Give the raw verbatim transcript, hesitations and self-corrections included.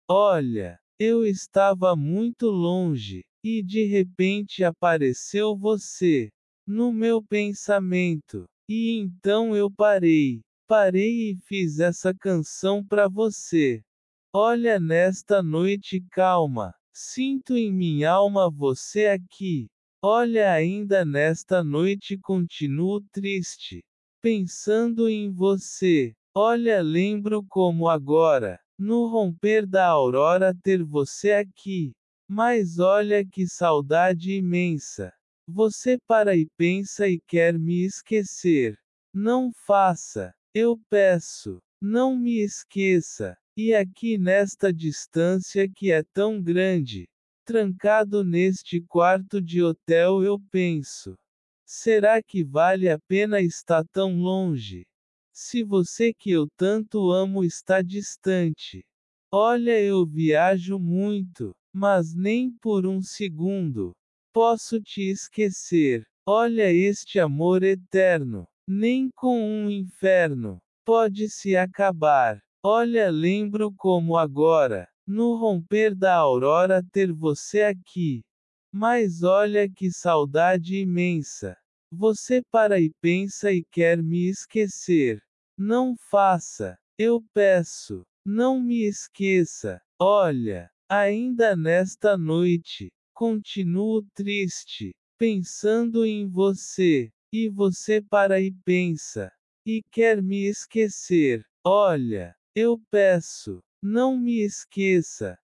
Olha, eu estava muito longe, e de repente apareceu você, no meu pensamento. E então eu parei, parei e fiz essa canção pra você. Olha nesta noite calma, sinto em minha alma você aqui. Olha ainda nesta noite continuo triste, pensando em você. Olha lembro como agora, no romper da aurora ter você aqui. Mas olha que saudade imensa. Você para e pensa e quer me esquecer. Não faça, eu peço, não me esqueça. E aqui nesta distância que é tão grande, trancado neste quarto de hotel eu penso. Será que vale a pena estar tão longe? Se você que eu tanto amo está distante. Olha, eu viajo muito, mas nem por um segundo posso te esquecer. Olha este amor eterno, nem com um inferno pode se acabar. Olha, lembro como agora, no romper da aurora ter você aqui. Mas olha que saudade imensa. Você para e pensa e quer me esquecer. Não faça, eu peço, não me esqueça. Olha, ainda nesta noite, continuo triste, pensando em você, e você para e pensa, e quer me esquecer. Olha, eu peço, não me esqueça.